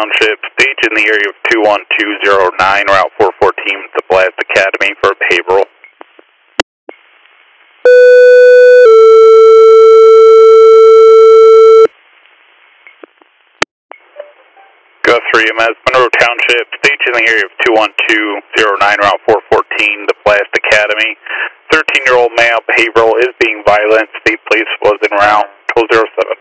Township, stage in the area of 21209, Route 414 with the Blast Academy for behavioral. Gus 3MS, Monroe Township, stage in the area of 21209, Route 414, the Blast Academy. 13-year-old male behavioral is being violent. State police was en route, 1207.